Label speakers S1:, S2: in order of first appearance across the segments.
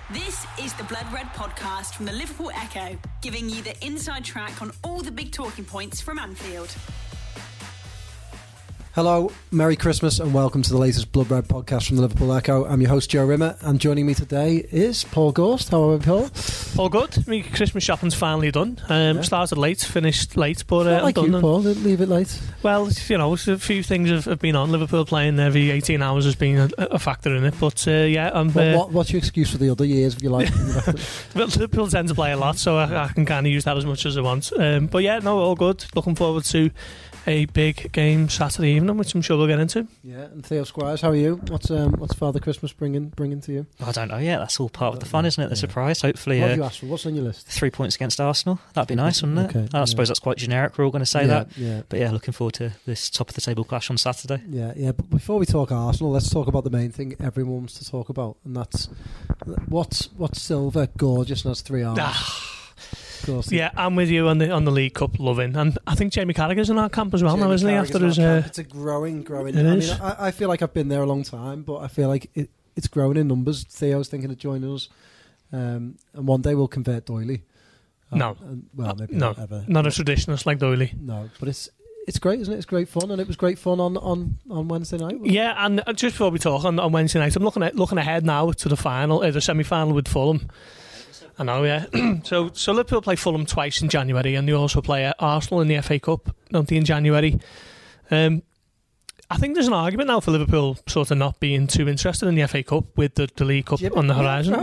S1: This is the Blood Red podcast from the Liverpool Echo, giving you the inside track on all the big talking points from Anfield.
S2: Hello, Merry Christmas and welcome to the latest Blood Red podcast from the Liverpool Echo. I'm your host Joe Rimmer and joining me today is Paul Gorst. How are we, Paul?
S3: All good. My Christmas shopping's finally done. Started late, finished late, but I'm
S2: like
S3: done.
S2: You, Paul, didn't leave it late.
S3: Well, you know, a few things have been on. Liverpool playing every 18 hours has been a factor in it, but
S2: What's your excuse for the other years, if you like?
S3: Well, Liverpool tend to play a lot, so I can kind of use that as much as I want. All good. Looking forward to a big game Saturday evening, which I'm sure we'll get into.
S2: Yeah, and Theo Squires, how are you? What's Father Christmas bringing to you?
S4: I don't know yet. That's all part of the fun, isn't it? The surprise. Hopefully,
S2: what have you asked for? What's on your list?
S4: 3 points against Arsenal. That'd be nice, wouldn't it?
S2: Okay,
S4: I suppose that's quite generic. We're all going to say that.
S2: Yeah.
S4: But yeah, looking forward to this top of the table clash on Saturday.
S2: Yeah. But before we talk Arsenal, let's talk about the main thing everyone wants to talk about, and that's what's Silva gorgeous and has 3 arms.
S3: Yeah, I'm with you on the League Cup, loving, and I think Jamie Carragher's in our camp as well now, isn't he? After his,
S2: it's a growing. I feel like I've been there a long time, but I feel like it's growing in numbers. Theo's thinking of joining us, and one day we'll convert Doyley. Maybe not ever.
S3: Not a traditionalist like Doyley.
S2: No, but it's great, isn't it? It's great fun, and it was great fun on Wednesday night.
S3: Yeah, and just before we talk on Wednesday night, I'm looking ahead now to the semi-final with Fulham. I know, yeah. So Liverpool play Fulham twice in January, and they also play Arsenal in the FA Cup, don't they, in January. I think there's an argument now for Liverpool sort of not being too interested in the FA Cup with the League Cup on the horizon.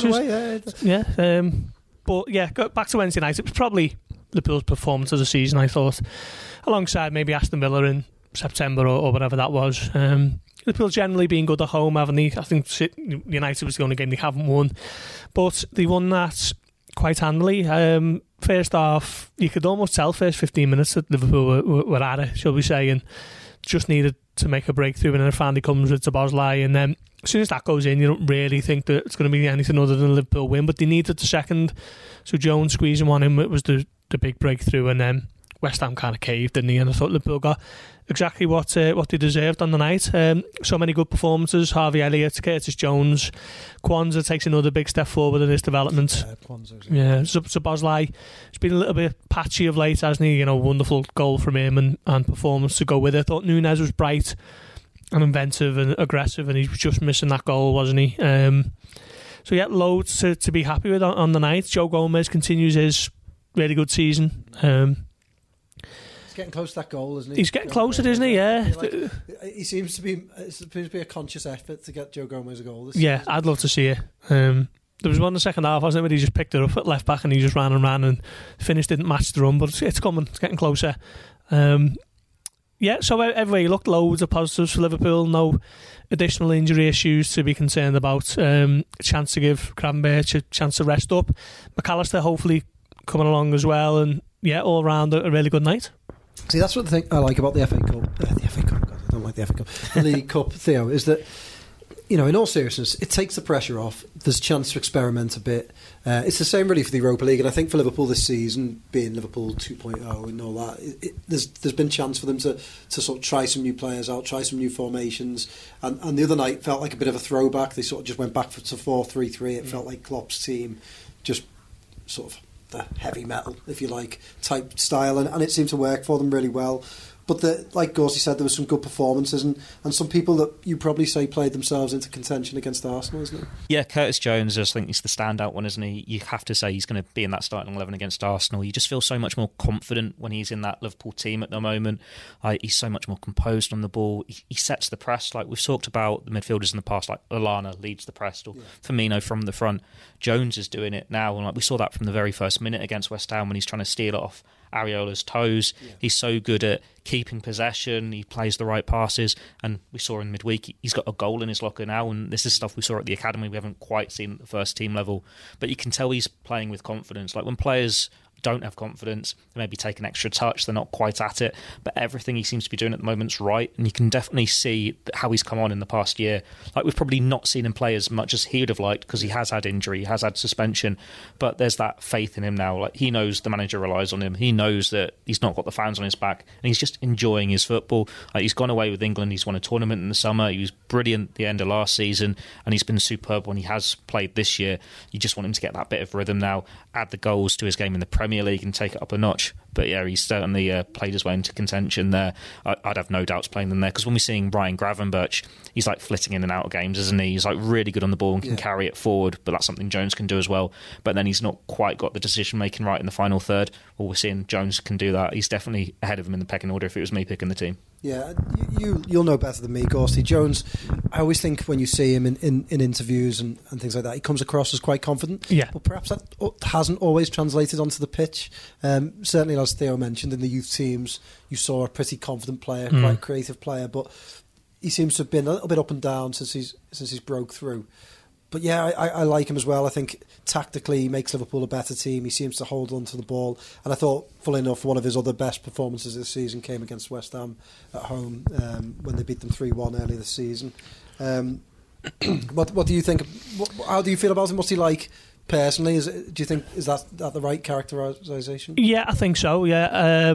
S3: Go back to Wednesday night. It was probably Liverpool's performance of the season, I thought, alongside maybe Aston Villa in September or whatever that was. Liverpool generally being good at home, haven't they? I think United was the only game they haven't won, but they won that quite handily. First half, you could almost tell first 15 minutes that Liverpool were at it, shall we say, and just needed to make a breakthrough, and then it finally comes with Szoboszlai, and then as soon as that goes in, you don't really think that it's going to be anything other than a Liverpool win, but they needed the second, so Jones squeezing one in, it was the big breakthrough, and then West Ham kind of caved, didn't he? And I thought Liverpool got exactly what they deserved on the night. So many good performances. Harvey Elliott, Curtis Jones, Kwanzaa takes another big step forward in his development. Szoboszlai has been a little bit patchy of late, hasn't he? You know, wonderful goal from him and performance to go with it. I thought Núñez was bright and inventive and aggressive, and he was just missing that goal, wasn't he? Loads to be happy with on the night. Joe Gomez continues his really good season.
S2: Getting close to that goal, isn't he?
S3: He's getting closer, isn't he? Yeah.
S2: It seems to be a conscious effort to get Joe Gomez a goal this
S3: season.
S2: I'd
S3: love to see it. There was one in the second half, wasn't it, where he just picked it up at left back and he just ran and finish didn't match the run, but it's coming, it's getting closer. So everywhere you look, loads of positives for Liverpool. No additional injury issues to be concerned about. Chance to give Gravenberch a chance to rest up. McAllister hopefully coming along as well, and all round a really good night.
S2: See, that's what the thing I like about the FA Cup. The FA Cup, God, I don't like the FA Cup. The League Cup, Theo, is that, you know, in all seriousness, it takes the pressure off. There's a chance to experiment a bit. It's the same really for the Europa League, and I think for Liverpool this season, being Liverpool 2.0 and all that, there's been chance for them to sort of try some new players out, try some new formations. And the other night felt like a bit of a throwback. They sort of just went back to 4-3-3. It felt like Klopp's team, just sort of the heavy metal, if you like, type style, and it seemed to work for them really well. But like Gorsey said, there were some good performances and some people that you probably say played themselves into contention against Arsenal, isn't it?
S4: Yeah, Curtis Jones, I just think he's the standout one, isn't he? You have to say he's going to be in that starting 11 against Arsenal. You just feel so much more confident when he's in that Liverpool team at the moment. He's so much more composed on the ball. He sets the press. Like we've talked about the midfielders in the past, like Lallana leads the press, or Firmino from the front. Jones is doing it now, and like we saw that from the very first minute against West Ham when he's trying to steal it off Areola's toes. He's so good at keeping possession. He plays the right passes, and we saw in midweek he's got a goal in his locker now, and this is stuff we saw at the academy we haven't quite seen at the first team level, but you can tell he's playing with confidence. Like when players don't have confidence. They maybe take an extra touch. They're not quite at it. But everything he seems to be doing at the moment's right. And you can definitely see how he's come on in the past year. Like, we've probably not seen him play as much as he would have liked because he has had injury, he has had suspension. But there's that faith in him now. Like, he knows the manager relies on him. He knows that he's not got the fans on his back. And he's just enjoying his football. Like, he's gone away with England. He's won a tournament in the summer. He was brilliant at the end of last season. And he's been superb when he has played this year. You just want him to get that bit of rhythm now, add the goals to his game in the Premier League and take it up a notch. But yeah, he's certainly played his way into contention there. I'd have no doubts playing them there, because when we're seeing Ryan Gravenberch, he's like flitting in and out of games, isn't he? He's like really good on the ball and can carry it forward, but that's something Jones can do as well. But then he's not quite got the decision making right in the final third. Well, we're seeing Jones can do that. He's definitely ahead of him in the pecking order if it was me picking the team.
S2: Yeah, you'll know better than me, Gorsty. Jones, I always think when you see him in interviews and things like that, he comes across as quite confident.
S3: Yeah.
S2: But perhaps that hasn't always translated onto the pitch. Certainly, as Theo mentioned, in the youth teams, you saw a pretty confident player, quite creative player, but he seems to have been a little bit up and down since he's broke through. But yeah, I like him as well. I think tactically he makes Liverpool a better team. He seems to hold on to the ball. And I thought, full enough, one of his other best performances this season came against West Ham at home when they beat them 3-1 early this season. What do you think? How do you feel about him? What's he like personally? Do you think is that the right characterisation?
S3: Yeah, I think so. Yeah.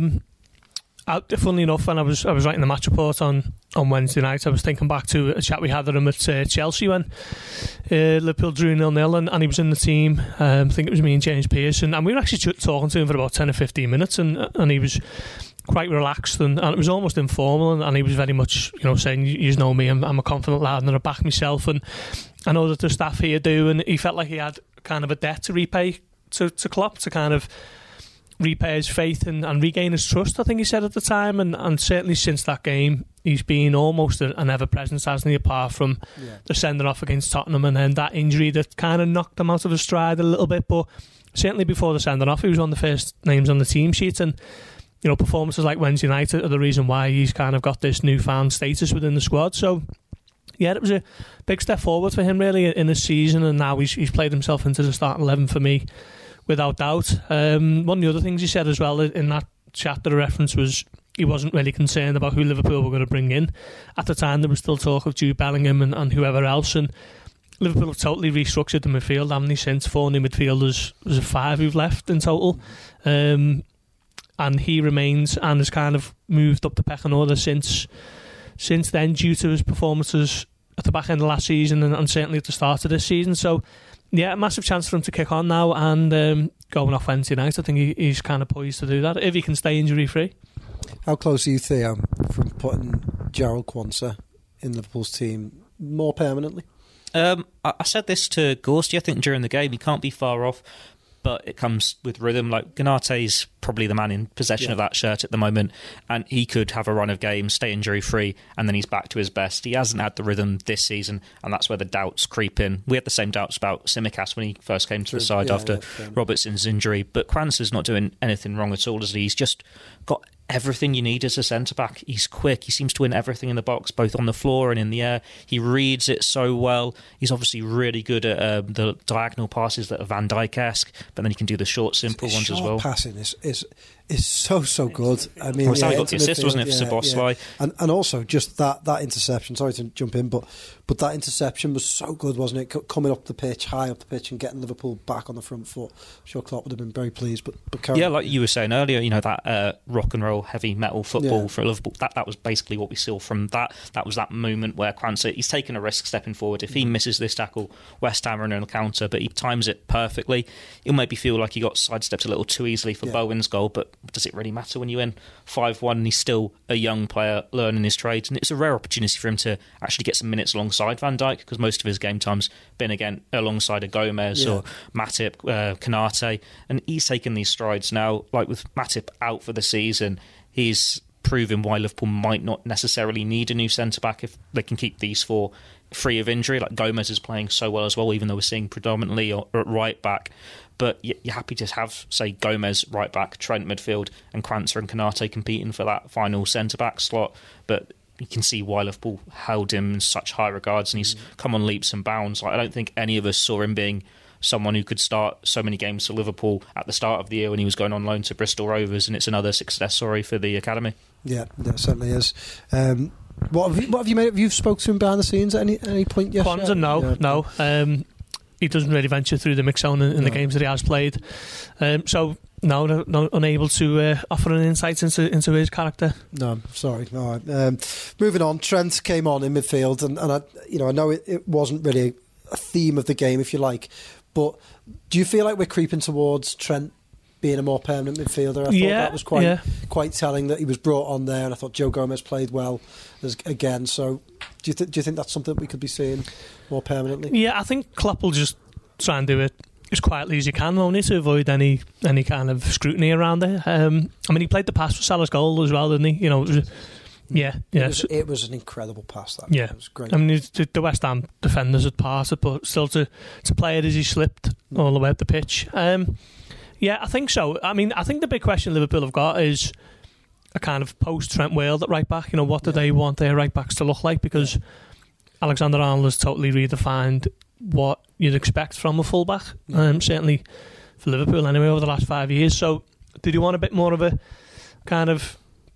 S3: Funnily enough, when I was writing the match report on Wednesday night, I was thinking back to a chat we had with him at Chelsea when Liverpool drew 0-0 and he was in the team. I think it was me and James Pearson, and we were actually talking to him for about 10 or 15 minutes, and he was quite relaxed and it was almost informal, and he was very much, saying, you know me, I'm a confident lad and I back myself, and I know that the staff here do, and he felt like he had kind of a debt to repay to Klopp, to kind of repay his faith and regain his trust, I think he said at the time, and certainly since that game he's been almost an ever-presence, hasn't he, apart from the sending off against Tottenham and then that injury that kind of knocked him out of his stride a little bit. But certainly before the sending off he was one of the first names on the team sheet, and performances like Wednesday night are the reason why he's kind of got this newfound status within the squad. So yeah, it was a big step forward for him really in his season, and now he's played himself into the starting 11 for me, without doubt. One of the other things he said as well in that chat that I referenced was he wasn't really concerned about who Liverpool were going to bring in. At the time there was still talk of Jude Bellingham and whoever else, and Liverpool have totally restructured the midfield, haven't they, since 4 new midfielders, was it 5 who've left in total, and he remains and has kind of moved up the pecking order since then, due to his performances at the back end of last season and certainly at the start of this season. So yeah, a massive chance for him to kick on now, and going off Wednesday night, I think he's kind of poised to do that, if he can stay injury-free.
S2: How close are you, Theo, from putting Jarrell Quansah in Liverpool's team more permanently?
S4: I said this to Gorsty, I think, during the game. He can't be far off, but it comes with rhythm. Like, Ganate's probably the man in possession of that shirt at the moment, and he could have a run of games, stay injury-free, and then he's back to his best. He hasn't had the rhythm this season, and that's where the doubts creep in. We had the same doubts about Tsimikas when he first came to the side after Robertson's injury, but Quansah's not doing anything wrong at all, is he? He's just got everything you need as a centre-back. He's quick, he seems to win everything in the box, both on the floor and in the air. He reads it so well. He's obviously really good at the diagonal passes that are Van Dijk-esque, but then he can do the short, simple ones as well.
S2: Passing is so good. I mean,
S4: he got the assist, wasn't it, for Szoboszlai?
S2: And also just that interception. Sorry to jump in, but that interception was so good, wasn't it? Coming up the pitch, high up the pitch, and getting Liverpool back on the front foot. I'm sure Klopp would have been very pleased. But
S4: yeah, like you were saying earlier, that rock and roll, heavy metal football for Liverpool. That was basically what we saw from that. That was that moment where Quansah, he's taken a risk stepping forward. If he misses this tackle, West Ham are in a counter, but he times it perfectly. He'll maybe feel like he got sidestepped a little too easily for Bowen's goal, but does it really matter when you win 5-1 and he's still a young player learning his trade? And it's a rare opportunity for him to actually get some minutes alongside Van Dijk, because most of his game time's been again alongside a Gomez or Matip, Konate, and he's taken these strides now. Like with Matip out for the season, he's proving why Liverpool might not necessarily need a new centre-back if they can keep these 4 free of injury. Like Gomez is playing so well as well, even though we're seeing predominantly at right back. But you're happy to have, say, Gomez right back, Trent midfield, and Quansah and Konate competing for that final centre-back slot. But you can see why Liverpool held him in such high regards, and he's come on leaps and bounds. Like, I don't think any of us saw him being someone who could start so many games for Liverpool at the start of the year when he was going on loan to Bristol Rovers, and it's another success story for the academy.
S2: Yeah, it certainly is. What have you made? Have you spoke to him behind the scenes at any point yet?
S3: Kwanzaa, no. He doesn't really venture through the mix zone in the games that he has played. So no, unable to offer an insight into his character. No, sorry. All right.
S2: Moving on, Trent came on in midfield, and I know it wasn't really a theme of the game, if you like, but do you feel like we're creeping towards Trent being a more permanent midfielder? I thought that was quite telling that he was brought on there, and I thought Joe Gomez played well again. So do you think that's something that we could be seeing more permanently?
S3: Yeah, I think Klopp will just try and do it as quietly as you can, only to avoid any kind of scrutiny around it. I mean, he played the pass for Salah's goal as well, didn't he? It was
S2: an incredible pass.
S3: It
S2: was great.
S3: I mean, the West Ham defenders had passed it, but still to play it as he slipped all the way up the pitch. Yeah, I think so. I mean, I think the big question Liverpool have got is a kind of post-Trent World at right back. What do they want their right backs to look like? Because Alexander-Arnold has totally redefined what you'd expect from a fullback, certainly for Liverpool anyway, over the last 5 years. So did you want a bit more of a kind of,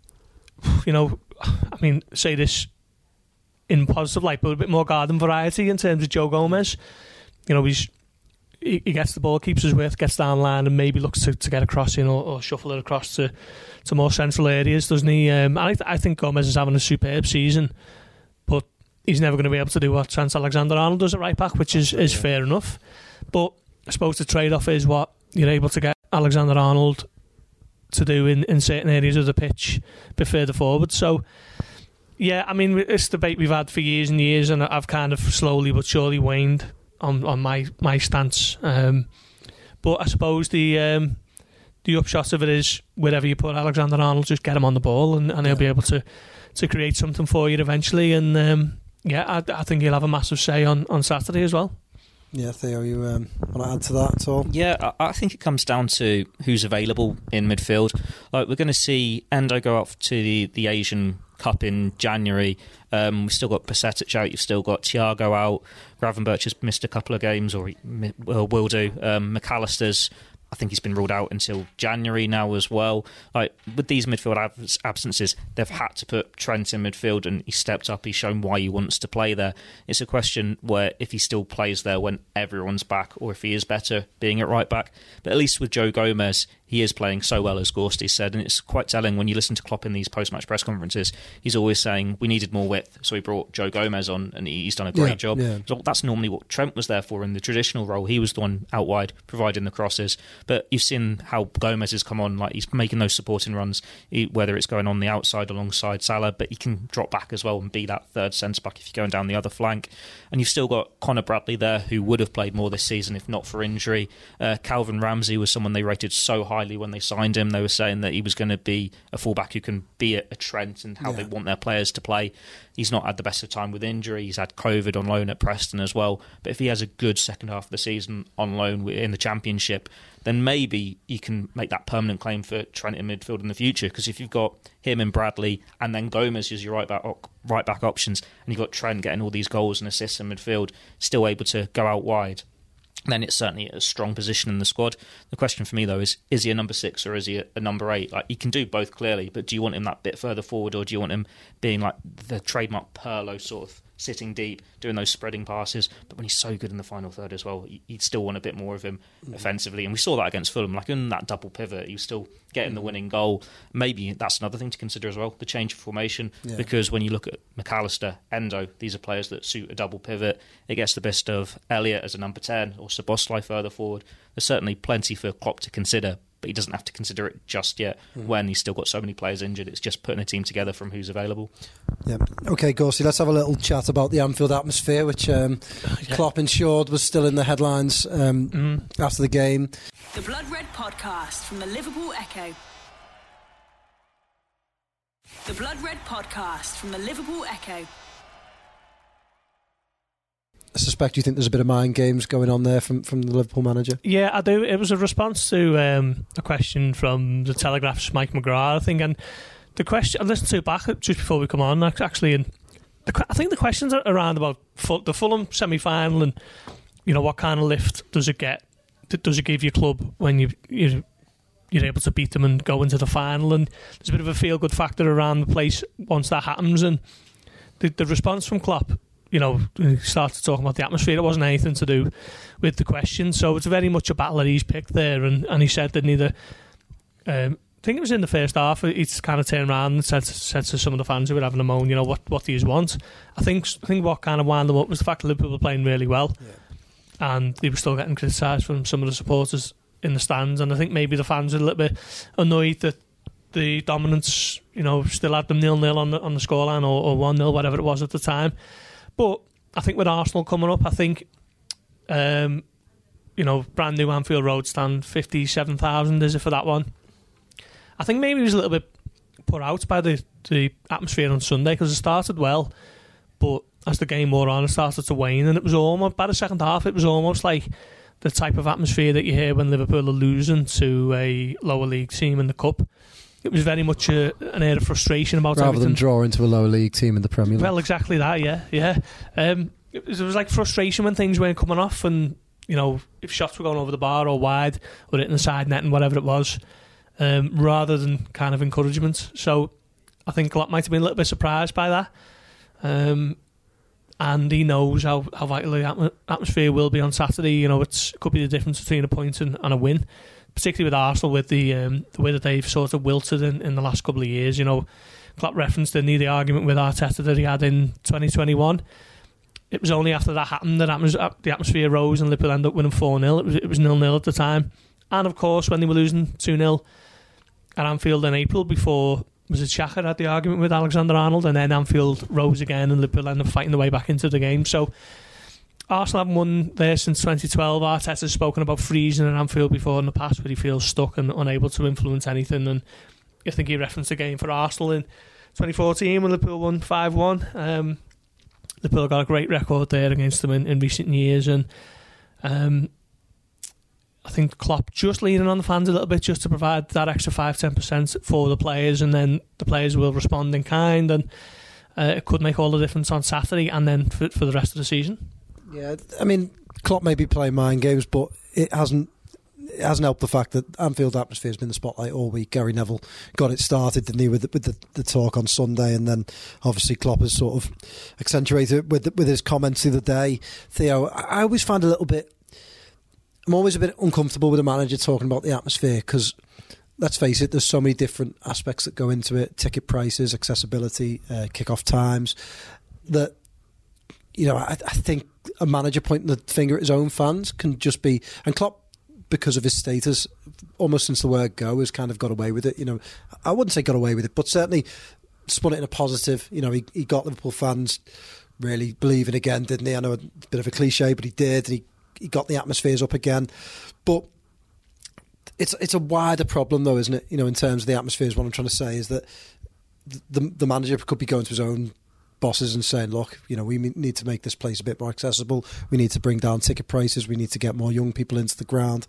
S3: I mean, say this in positive light, but a bit more garden variety in terms of Joe Gomez? He gets the ball, keeps his width, gets down line, and maybe looks to get across, or shuffle it across to more central areas, doesn't he? I think Gomez is having a superb season, but he's never going to be able to do what Trent Alexander-Arnold does at right back, which is fair enough. But I suppose the trade-off is what you're able to get Alexander-Arnold to do in certain areas of the pitch a bit further forward. So, yeah, I mean, it's a debate we've had for years and years, and I've kind of slowly but surely waned on my stance. But I suppose the upshot of it is, wherever you put Alexander-Arnold, just get him on the ball, and he'll be able to create something for you eventually. And I think he'll have a massive say on Saturday as well.
S2: Yeah, Theo, you want to add to that at all?
S4: Yeah, I think it comes down to who's available in midfield. Like, we're going to see Endo go out to the Asian Cup in January. We've still got Pasetic out. You've still got Thiago out. Gravenberch has missed a couple of games, or will do. McAllister's, I think he's been ruled out until January now as well. Like, with these midfield absences, they've had to put Trent in midfield, and he stepped up. He's shown why he wants to play there. It's a question where if he still plays there when everyone's back, or if he is better being at right back. But at least with Joe Gomez, he is playing so well, as Gorsty said, and it's quite telling when you listen to Klopp in these post-match press conferences. He's always saying we needed more width, so he brought Joe Gomez on, and he's done a great job. Yeah. So that's normally what Trent was there for in the traditional role. He was the one out wide providing the crosses, but you've seen how Gomez has come on. Like, he's making those supporting runs, whether it's going on the outside alongside Salah, but he can drop back as well and be that third centre-back if you're going down the other flank. And you've still got Conor Bradley there, who would have played more this season if not for injury. Calvin Ramsey was someone they rated so highly when they signed him. They were saying that he was going to be a fullback who can be a Trent and how they want their players to play. He's not had the best of time with injury. He's had COVID on loan at Preston as well. But if he has a good second half of the season on loan in the Championship, then maybe you can make that permanent claim for Trent in midfield in the future. Because if you've got him and Bradley, and then Gomez as your right back options, and you've got Trent getting all these goals and assists in midfield, still able to go out wide, then it's certainly a strong position in the squad. The question for me, though, is he a number 6 or is he a number 8? Like, he can do both clearly, but do you want him that bit further forward, or do you want him being like the trademark Pirlo, sort of sitting deep, doing those spreading passes? But when he's so good in the final third as well, you'd still want a bit more of him offensively. And we saw that against Fulham. Like, in that double pivot, he was still getting the winning goal. Maybe that's another thing to consider as well, the change of formation. Yeah. Because when you look at McAllister, Endo, these are players that suit a double pivot. It gets the best of Elliott as a number 10 or Szoboszlai further forward. There's certainly plenty for Klopp to consider, but he doesn't have to consider it just yet when he's still got so many players injured. It's just putting a team together from who's available.
S2: Yeah. Okay, Gorsty, let's have a little chat about the Anfield atmosphere, which Klopp ensured was still in the headlines after the game.
S1: The Blood Red Podcast from the Liverpool Echo. The Blood Red Podcast from the Liverpool Echo.
S2: I suspect you think there's a bit of mind games going on there from the Liverpool manager.
S3: Yeah, I do. It was a response to a question from the Telegraph's Mike McGrath, I think, and the question I listened to back just before we come on, actually, and I think the questions are around about the Fulham semi-final and what kind of lift does it get? Does it give your club when you're able to beat them and go into the final? And there's a bit of a feel-good factor around the place once that happens. And the response from Klopp, he started talking about the atmosphere. It wasn't anything to do with the question. So it's very much a battle that he's picked there. And he said that neither... I think it was in the first half, he's kind of turned around and said to some of the fans who were having a moan, what do you want? I think what kind of wound them up was the fact that Liverpool were playing really well. Yeah. And they were still getting criticised from some of the supporters in the stands, and I think maybe the fans were a little bit annoyed that the dominance, still had them 0-0 on the scoreline or 1-0, whatever it was at the time. But I think with Arsenal coming up, I think brand new Anfield Road stand, 57,000 is it for that one? I think maybe he was a little bit put out by the atmosphere on Sunday, because it started well, but as the game wore on, it started to wane, and it was almost, by the second half, it was almost like the type of atmosphere that you hear when Liverpool are losing to a lower league team in the Cup. It was very much an air of frustration about
S2: rather
S3: everything.
S2: Than draw into a lower league team in the Premier League.
S3: Well, exactly that, yeah. It was like frustration when things weren't coming off, and if shots were going over the bar or wide or hitting the side net and whatever it was, rather than kind of encouragement. So I think Klopp might have been a little bit surprised by that. And he knows how vital the atmosphere will be on Saturday. It could be the difference between a point and a win, particularly with Arsenal, with the way that they've sort of wilted in the last couple of years. Klopp referenced the argument with Arteta that he had in 2021. It was only after that happened that the atmosphere rose and Liverpool ended up winning 4-0. It was 0-0 at the time. And of course, when they were losing 2-0 at Anfield in April, before... was it Xhaka had the argument with Alexander-Arnold, and then Anfield rose again and Liverpool ended up fighting their way back into the game. So Arsenal haven't won there since 2012. Arteta's spoken about freezing at Anfield before in the past, but he feels stuck and unable to influence anything. And I think he referenced a game for Arsenal in 2014 when Liverpool won 5-1. Liverpool got a great record there against them in recent years, and I think Klopp just leaning on the fans a little bit just to provide that extra 5-10% for the players, and then the players will respond in kind, and it could make all the difference on Saturday and then for the rest of the season.
S2: Yeah, I mean, Klopp may be playing mind games, but it hasn't helped the fact that Anfield atmosphere has been the spotlight all week. Gary Neville got it started, didn't he, with the talk on Sunday, and then obviously Klopp has sort of accentuated it with his comments the other day. Theo, I always find I'm always a bit uncomfortable with a manager talking about the atmosphere, because let's face it, there's so many different aspects that go into it: ticket prices, accessibility, kick-off times. That I think a manager pointing the finger at his own fans can just be, and Klopp, because of his status, almost since the word go, has kind of got away with it. I wouldn't say got away with it, but certainly spun it in a positive. He got Liverpool fans really believing again, didn't he? I know it's a bit of a cliche, but he did. And he got the atmospheres up again. But it's a wider problem, though, isn't it? In terms of the atmospheres, what I'm trying to say is that the manager could be going to his own bosses and saying, look, we need to make this place a bit more accessible. We need to bring down ticket prices. We need to get more young people into the ground.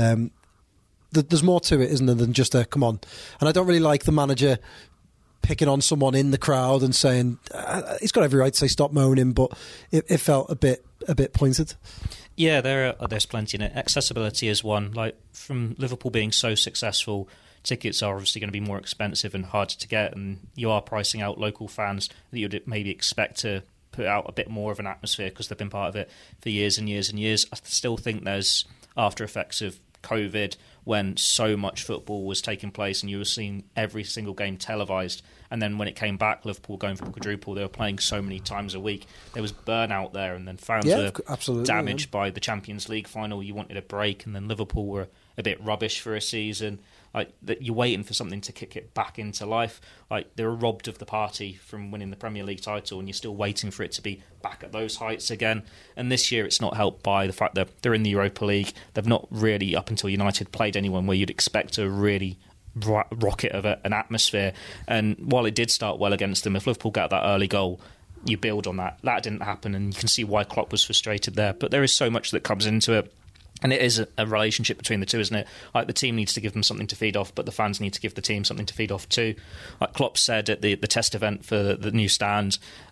S2: There's more to it, isn't there, than just a come on. And I don't really like the manager picking on someone in the crowd and saying he's got every right to say stop moaning, but it felt a bit pointed.
S4: Yeah, there's plenty in it. Accessibility is one. Like, from Liverpool being so successful, tickets are obviously going to be more expensive and harder to get, and you are pricing out local fans that you'd maybe expect to put out a bit more of an atmosphere because they've been part of it for years and years and years. I still think there's after effects of COVID, when so much football was taking place and you were seeing every single game televised, and then when it came back, Liverpool going for the quadruple, they were playing so many times a week, there was burnout there, and then fans were damaged by the Champions League final. You wanted a break, and then Liverpool were a bit rubbish for a season. Like, that, you're waiting for something to kick it back into life. Like, they were robbed of the party from winning the Premier League title, and you're still waiting for it to be back at those heights again. And this year, it's not helped by the fact that they're in the Europa League. They've not really, up until United, played anyone where you'd expect a really rocket of an atmosphere. And while it did start well against them, if Liverpool got that early goal, you build on that. That didn't happen, and you can see why Klopp was frustrated there. But there is so much that comes into it. And it is a relationship between the two, isn't it? Like, the team needs to give them something to feed off, but the fans need to give the team something to feed off too. Like Klopp said at the test event for the new stand, that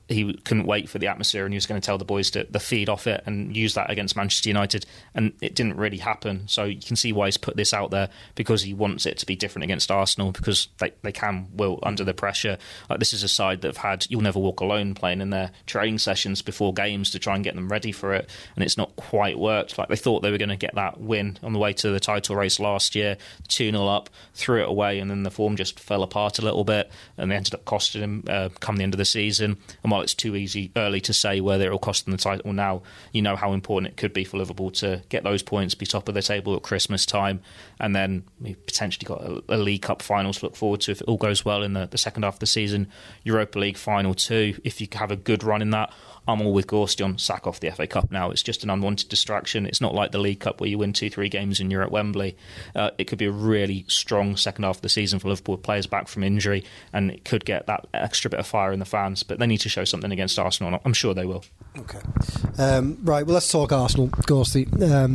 S4: he couldn't wait for the atmosphere and he was going to tell the boys to feed off it and use that against Manchester United, and it didn't really happen. So you can see why he's put this out there, because he wants it to be different against Arsenal, because they can wilt under the pressure. Like, this is a side that have had You'll Never Walk Alone playing in their training sessions before games to try and get them ready for it, and it's not quite worked. Like, they thought they were going to get that win on the way to the title race last year, 2-0 up, threw it away, and then the form just fell apart a little bit, and they ended up costing him come the end of the season. And while it's too early to say whether it will cost them the title now, you know how important it could be for Liverpool to get those points, be top of the table at Christmas time, and then we've potentially got a League Cup final to look forward to if it all goes well in the second half of the season. Europa League final too, if you have a good run in that. I'm all with Gorsty on sack off the FA Cup now. It's just an unwanted distraction. It's not like the League Cup where you win 2-3 games and you're at Wembley. It could be a really strong second half of the season for Liverpool with players back from injury, and it could get that extra bit of fire in the fans. But they need to show something against Arsenal. I'm sure they will.
S2: Okay. Right, well, let's talk Arsenal, Gorsty.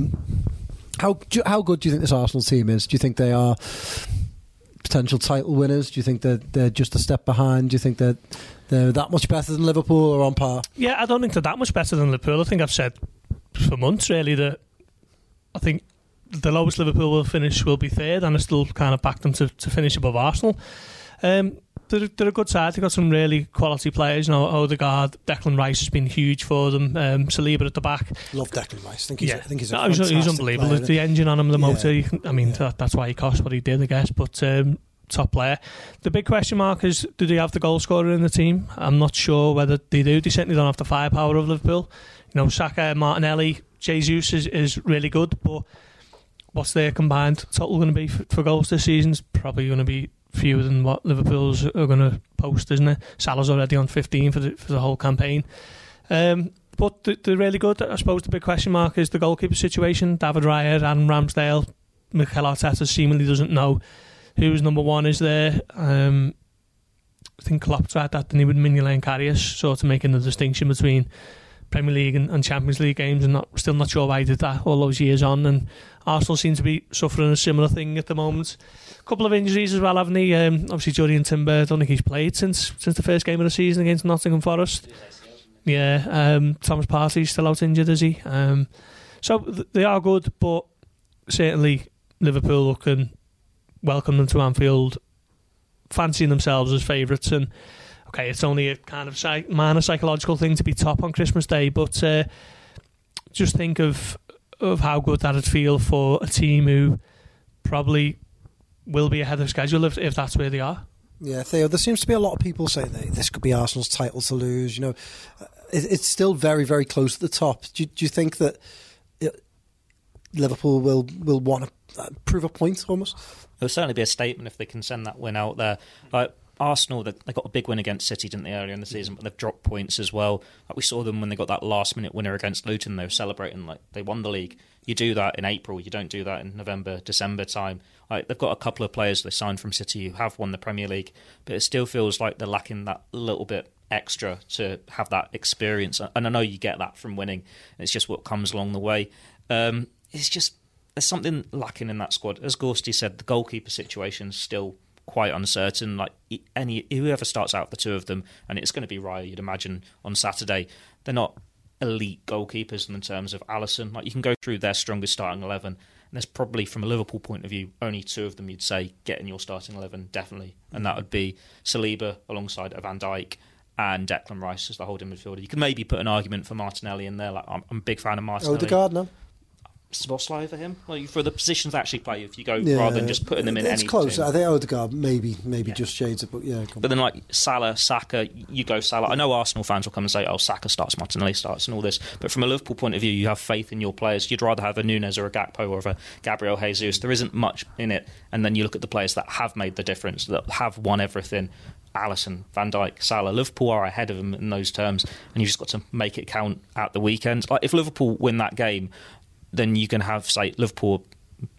S2: How good do you think this Arsenal team is? Do you think they are potential title winners? Do you think that they're just a step behind? Do you think that they're that much better than Liverpool or on par?
S3: Yeah, I don't think they're that much better than Liverpool. I think I've said for months, really, that I think the lowest Liverpool will finish will be third, and I still kind of back them to finish above Arsenal. They're a good side. They've got some really quality players. You know, Odegaard, Declan Rice has been huge for them. Saliba at the back.
S2: Love Declan Rice. I think he's
S3: unbelievable.
S2: Player,
S3: the engine on him, the motor.
S2: Yeah.
S3: That's why he cost what he did, I guess. But top player. The big question mark is, do they have the goal scorer in the team? I'm not sure whether they do. They certainly don't have the firepower of Liverpool. You know, Saka, Martinelli, Jesus is really good, but what's their combined total going to be for goals this season? It's probably going to be fewer than what Liverpool's are going to post, isn't it? Salah's already on 15 for the whole campaign. But they're really good. I suppose the big question mark is the goalkeeper situation. David Raya, Adam Ramsdale, Mikel Arteta seemingly doesn't know who's number one is there. I think Klopp tried that, didn't he, with Mignolet and Karius, sort of making the distinction between Premier League and Champions League games, and still not sure why he did that all those years on. And Arsenal seem to be suffering a similar thing at the moment. A couple of injuries as well, haven't he? Obviously Jurrien Timber, I don't think he's played since the first game of the season against Nottingham Forest. Yeah, Thomas Partey's still out injured, is he? So they are good, but certainly Liverpool can welcome them to Anfield, fancying themselves as favourites. And okay, it's only a kind of minor psychological thing to be top on Christmas Day, but just think of how good that'd feel for a team who probably will be ahead of schedule if that's where they are.
S2: Yeah, Theo, there seems to be a lot of people saying that this could be Arsenal's title to lose. You know, it's still very, very close at the top. Do you think that Liverpool will want to prove a point almost?
S4: It'll certainly be a statement if they can send that win out there. Like Arsenal, they got a big win against City, didn't they, earlier in the season, but they've dropped points as well. Like we saw them when they got that last-minute winner against Luton. They were celebrating like they won the league. You do that in April. You don't do that in November, December time. Like they've got a couple of players they signed from City who have won the Premier League, but it still feels like they're lacking that little bit extra to have that experience. And I know you get that from winning. It's just what comes along the way. It's just there's something lacking in that squad. As Gorsty said, the goalkeeper situation's still quite uncertain. Like whoever starts out the two of them, and it's going to be Raya, you'd imagine, on Saturday. They're not elite goalkeepers in terms of Alisson. Like you can go through their strongest starting 11, and there's probably, from a Liverpool point of view, only two of them you'd say get in your starting 11 definitely, and that would be Saliba alongside Van Dijk and Declan Rice as the holding midfielder. You could maybe put an argument for Martinelli in there. Like I'm a big fan of Martinelli.
S2: Odegaard, no?
S4: Szoboszlai over him? Well, for the positions they actually play, if you go rather than just putting them in any
S2: close.
S4: team.
S2: I think Odegaard maybe just shades it, but yeah.
S4: But then like Salah, Saka, you go Salah. I know Arsenal fans will come and say, oh, Saka starts, Martinelli starts and all this, but from a Liverpool point of view, you have faith in your players. You'd rather have a Nunes or a Gakpo or a Gabriel Jesus. There isn't much in it, and then you look at the players that have made the difference, that have won everything. Alisson, Van Dijk, Salah. Liverpool are ahead of them in those terms, and you've just got to make it count at the weekend. Like if Liverpool win that game, then you can have, say, Liverpool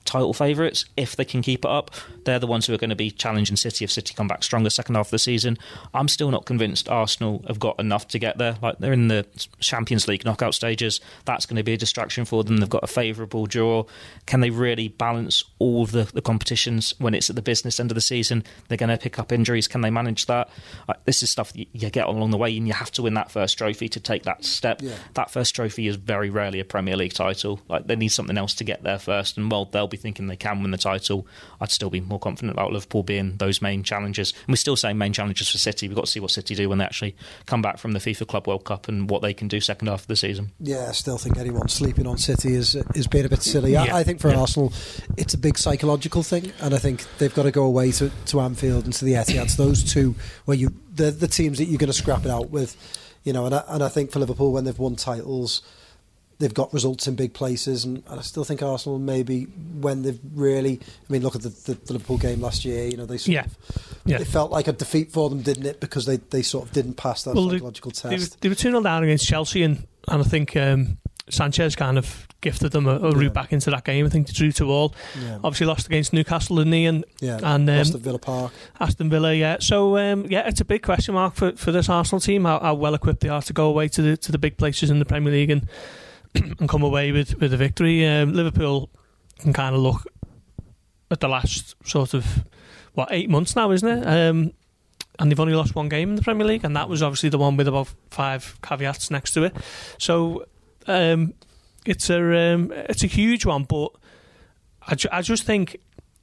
S4: title favourites if they can keep it up. They're the ones who are going to be challenging City if City come back stronger second half of the season. I'm still not convinced Arsenal have got enough to get there. Like, they're in the Champions League knockout stages. That's going to be a distraction for them. They've got a favourable draw. Can they really balance all of the competitions when it's at the business end of the season? They're going to pick up injuries. Can they manage that? This is stuff you get along the way, and you have to win that first trophy to take that step. Yeah. That first trophy is very rarely a Premier League title. Like, they need something else to get there first, and while they'll be thinking they can win the title, I'd still be more confident about Liverpool being those main challengers. And we're still saying main challengers for City. We've got to see what City do when they actually come back from the FIFA Club World Cup and what they can do second half of the season.
S2: Yeah, I still think anyone sleeping on City is being a bit silly. Yeah. I think for Arsenal, it's a big psychological thing, and I think they've got to go away to Anfield and to the Etihad. It's those two where the teams that you're going to scrap it out with, you know. And I think for Liverpool, when they've won titles, they've got results in big places, and I still think Arsenal, maybe when they've really, I mean, look at the Liverpool game last year. You know, they sort of, it felt like a defeat for them, didn't it? Because they sort of didn't pass that psychological test.
S3: They were 2-0 down against Chelsea, and I think Sanchez kind of gifted them a route back into that game. I think they drew 2-2. Yeah. Obviously lost against Newcastle, didn't he? And
S2: lost at Villa Park.
S3: Aston Villa, yeah. So it's a big question mark for this Arsenal team. How well equipped they are to go away to the big places in the Premier League and come away with a victory. Liverpool can kind of look at the last sort of 8 months now, isn't it? And they've only lost one game in the Premier League, and that was obviously the one with about 5 caveats next to it. So it's a huge one, but I just think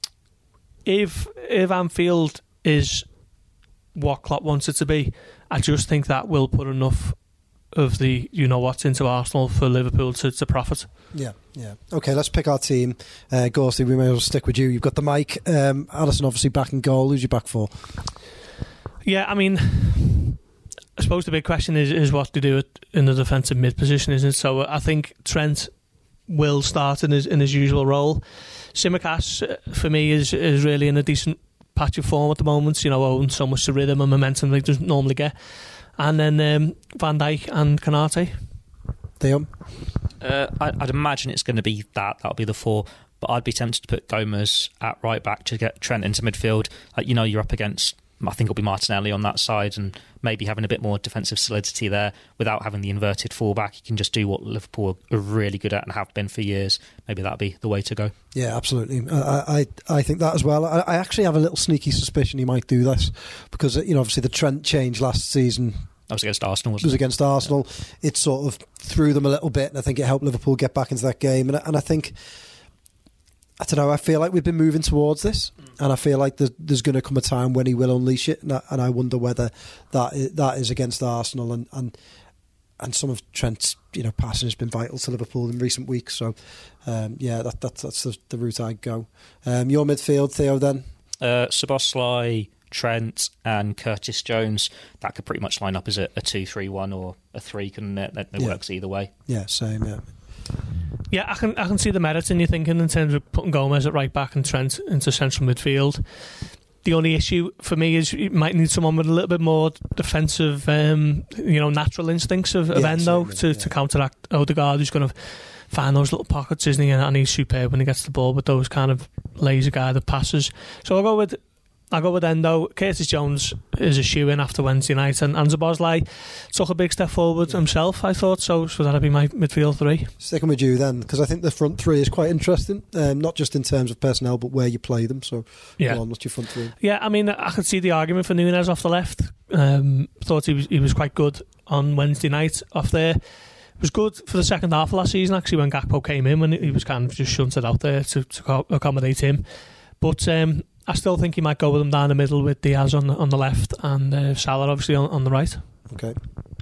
S3: if Anfield is what Klopp wants it to be, I just think that will put enough of the what's into Arsenal for Liverpool to profit. Yeah.
S2: Okay, let's pick our team. Gorsty, we may as well stick with you. You've got the mic. Alisson obviously back in goal. Who's you back for?
S3: Yeah, I mean, I suppose the big question is what to do in the defensive mid position, isn't it? So I think Trent will start in his usual role. Tsimikas, for me, is really in a decent patch of form at the moment. You know, owing so much to rhythm and momentum they doesn't normally get. And then Van Dijk and Konate.
S2: Theo?
S4: I'd imagine it's going to be that'll be the 4, but I'd be tempted to put Gomez at right back to get Trent into midfield. You're up against, I think it'll be Martinelli on that side, and maybe having a bit more defensive solidity there without having the inverted fullback. You can just do what Liverpool are really good at and have been for years. Maybe that'll be the way to go.
S2: Yeah, absolutely. I think that as well. I actually have a little sneaky suspicion he might do this because, obviously the Trent change last season.
S4: That was against Arsenal, wasn't it?
S2: It was against Arsenal. Yeah. It sort of threw them a little bit, and I think it helped Liverpool get back into that game. And I think, I don't know, I feel like we've been moving towards this, and I feel like there's going to come a time when he will unleash it, and I wonder whether that is against Arsenal, and some of Trent's passing has been vital to Liverpool in recent weeks. So that's the route I'd go. Your midfield, Theo, then?
S4: Szoboszlai, Trent and Curtis Jones. That could pretty much line up as a 2-3-1 or a 3, couldn't it? That works either way.
S2: Yeah, same.
S3: Yeah, I can see the merit in your thinking in terms of putting Gomez at right back and Trent into central midfield. The only issue for me is you might need someone with a little bit more defensive, natural instincts of Endo to counteract Odegaard, who's going to find those little pockets, isn't he? And he's superb when he gets the ball with those kind of laser guided passes. So I'll go with Endo. Curtis Jones is a shoe-in after Wednesday night, and Szoboszlai took a big step forward himself, I thought. So that'll be my midfield 3.
S2: Sticking with you then, because I think the front 3 is quite interesting, not just in terms of personnel, but where you play them. So go on, what's your front 3?
S3: Yeah, I mean, I could see the argument for Núñez off the left. Thought he was quite good on Wednesday night off there. It was good for the second half of last season, actually, when Gakpo came in, when he was kind of just shunted out there to accommodate him. But I still think he might go with him down the middle with Diaz on the left and Salah obviously on the right.
S2: Okay.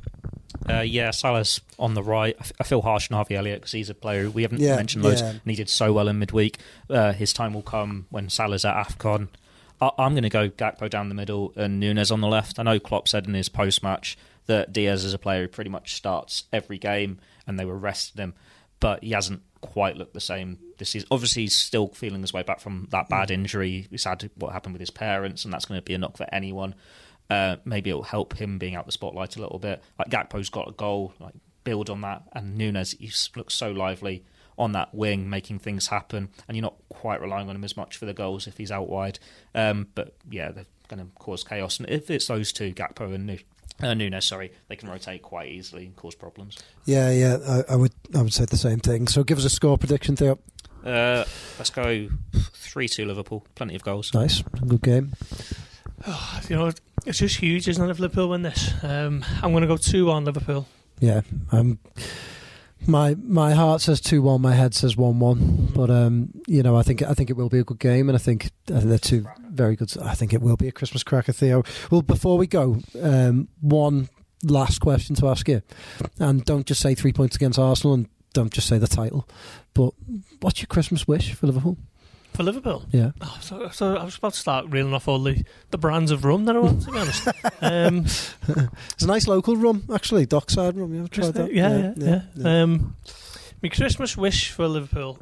S4: Salah's on the right. I feel harsh on Harvey Elliott because he's a player we haven't mentioned loads, and he did so well in midweek. His time will come when Salah's at AFCON. I'm going to go Gakpo down the middle and Núñez on the left. I know Klopp said in his post-match that Diaz is a player who pretty much starts every game and they were resting him, but he hasn't quite looked the same this season. Obviously, he's still feeling his way back from that bad injury. He's had what happened with his parents, and that's going to be a knock for anyone. Maybe it'll help him being out the spotlight a little bit. Like Gakpo's got a goal, build on that, and Núñez, he looks so lively on that wing, making things happen, and you're not quite relying on him as much for the goals if he's out wide. But yeah, they're going to cause chaos. And if it's those two, Gakpo and Nunes, they can rotate quite easily and cause problems.
S2: Yeah, I would say the same thing. So give us a score prediction, Theo.
S4: Let's go 3-2 Liverpool. Plenty of goals.
S2: Nice, good game.
S3: Oh, it's just huge, isn't it, if Liverpool win this? I'm going to go 2-1 Liverpool.
S2: Yeah, my heart says 2-1, my head says 1-1. But I think it will be a good game, and I think they're two very good. I think it will be a Christmas cracker, Theo. Well, before we go, one last question to ask you, and don't just say 3 points against Arsenal, and don't just say the title. But what's your Christmas wish for Liverpool?
S3: For Liverpool?
S2: Yeah.
S3: Oh, so I was about to start reeling off all the brands of rum that I want, to be honest.
S2: It's a nice local rum, actually, Dockside rum. You ever tried that?
S3: Yeah. My Christmas wish for Liverpool.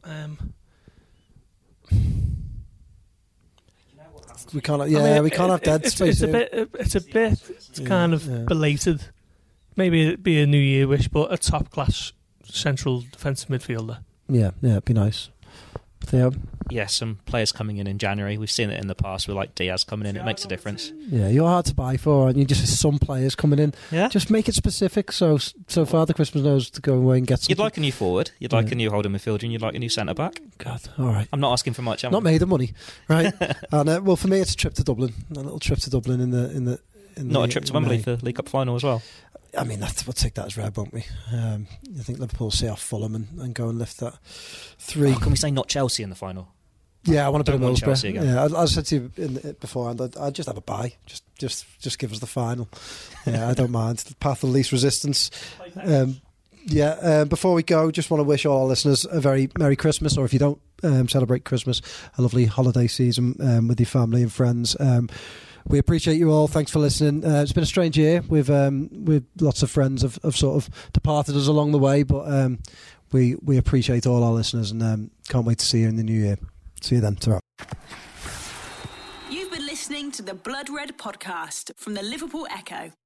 S2: We can't. Yeah, we can't have dead space.
S3: It's kind of belated. Maybe it'd be a New Year wish, but a top class central defensive midfielder. Yeah, it'd be nice. Theo?
S4: Yeah, some players coming in January. We've seen it in the past with like Diaz coming in. It makes a difference.
S2: Yeah, you're hard to buy for, and you just some players coming in.
S4: Yeah.
S2: Just make it specific so Father Christmas knows to go away and get something.
S4: You'd like a new forward. You'd like a new holding midfielder, and you'd like a new centre back.
S2: God, all right.
S4: I'm not asking for much.
S2: Not made of money, right? And well, for me, it's a trip to Dublin. A little trip to Dublin in the.
S4: Not a trip to Wembley for League Cup final as well.
S2: I mean, we'll take that as red, won't we? I think Liverpool will see off Fulham and go and lift that 3.
S4: Oh, can we say not Chelsea in the final?
S2: Yeah, I want a bit of Middlesbrough.
S4: Again.
S2: Yeah, I said to you beforehand, I'd just have a bye. Just give us the final. Yeah, I don't mind. The path of least resistance. Before we go, just want to wish all our listeners a very Merry Christmas, or if you don't celebrate Christmas, a lovely holiday season with your family and friends. We appreciate you all. Thanks for listening. It's been a strange year with lots of friends have sort of departed us along the way, but we appreciate all our listeners and can't wait to see you in the new year. See you then. Ta-ra.
S1: You've been listening to the Blood Red Podcast from the Liverpool Echo.